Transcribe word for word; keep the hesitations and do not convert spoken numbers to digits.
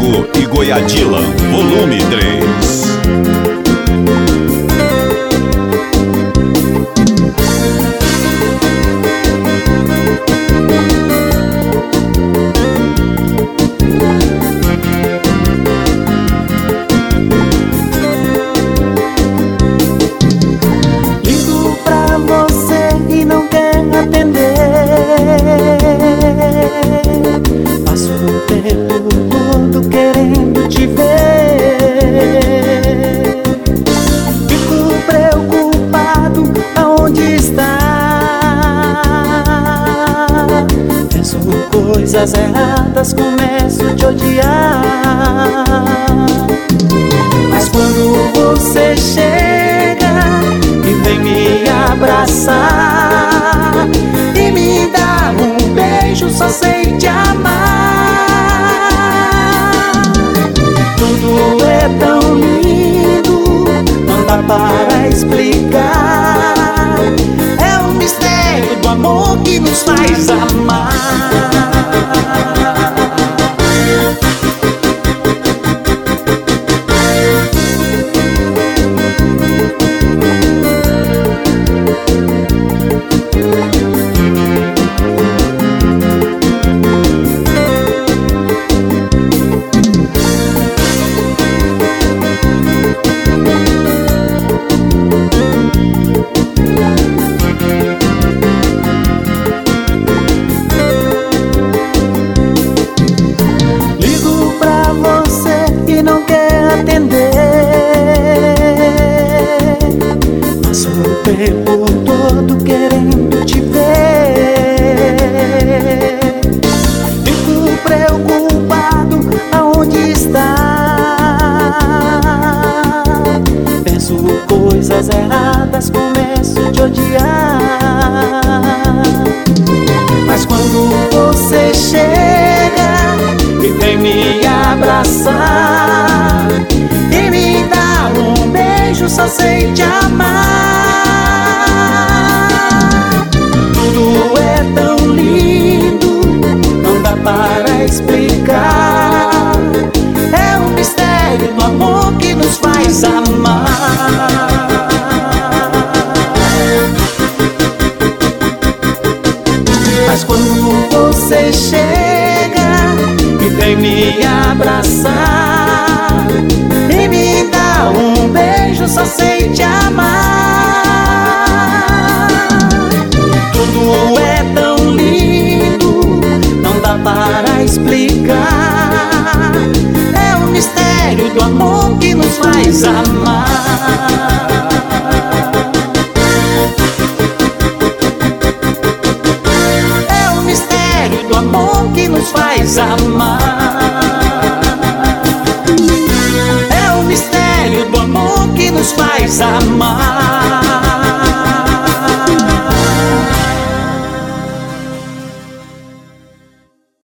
Thiago e Goiadilan, volume três. Ligo pra você e não quer atender. Passo o tempo todo querendo te ver. Fico preocupado aonde está. Penso coisas erradas, começo a te odiar. Mas quando você chega e vem me abraçar e me dá um beijo, só sei te amar. Tudo é tão lindo, não dá para explicar. É o mistério do amor que nos faz amar. Passo o tempo todo querendo te ver. Fico preocupado aonde está. Penso coisas erradas, começo a te odiar. Mas quando você chega e vem me abraçar e me dá um beijo, só sei te amar. Tudo é tão lindo, não dá para explicar. É o mistério do amor que nos faz amar. Mas quando você chega e vem me abraçar e me dá um beijo, só sei te amar. Tudo é tão lindo, não dá para explicar. É o mistério do amor que nos faz amar. É o mistério do amor que nos faz amar. É o mistério do amor que nos faz amar.